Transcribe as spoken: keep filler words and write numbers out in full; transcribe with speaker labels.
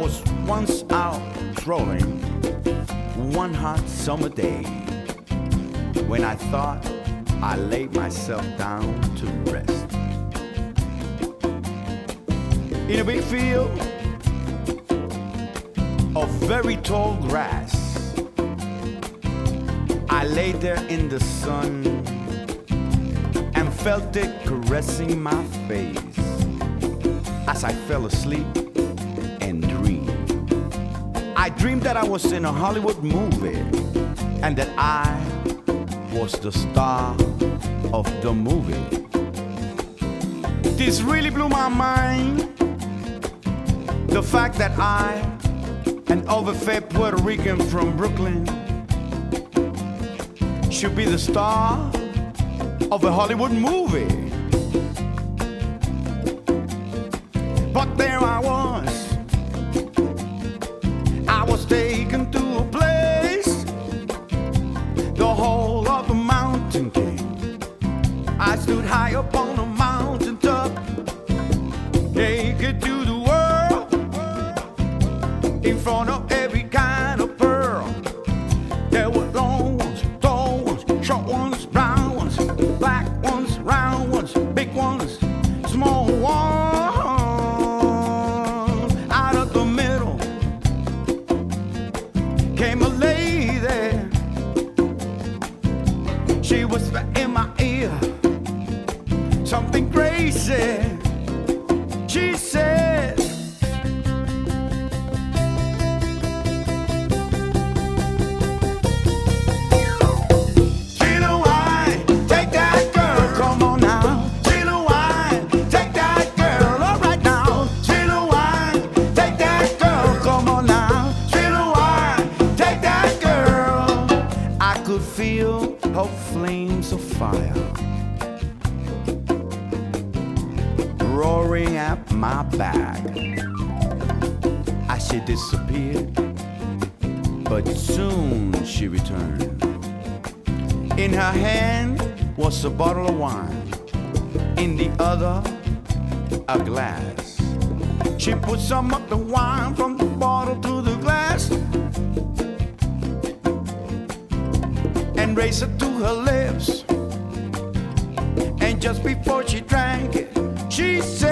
Speaker 1: was once out strolling one hot summer day when I thought I laid myself down to rest. In a big field of very tall grass, I lay there in the sun and felt it caressing my face as I fell asleep and dreamed. I dreamed that I was in a Hollywood movie and that I was the star of the movie. This really blew my mind, the fact that I, an overfed Puerto Rican from Brooklyn, should be the star of a Hollywood movie. But there I was, I was taken to a place, the whole of the mountain king. I stood high up on a mountain top, naked to the world, in front of every kind of pearl. There were long ones, tall ones, short ones, brown ones, black ones, round ones, big ones, small ones. Out of the middle came a lady. She whispered in my ear something crazy. She said, Chino wine, take that girl, come on now. Chino wine, take that girl, all right now. Chino wine, take that girl, come on now. Chino wine, take that girl. I could feel her flames of fire roaring at my back as she disappeared, but soon she returned. In her hand was a bottle of wine, in the other a glass. She put some of the wine from the bottle to the glass and raised it to her lips, and just before she drank it, she said,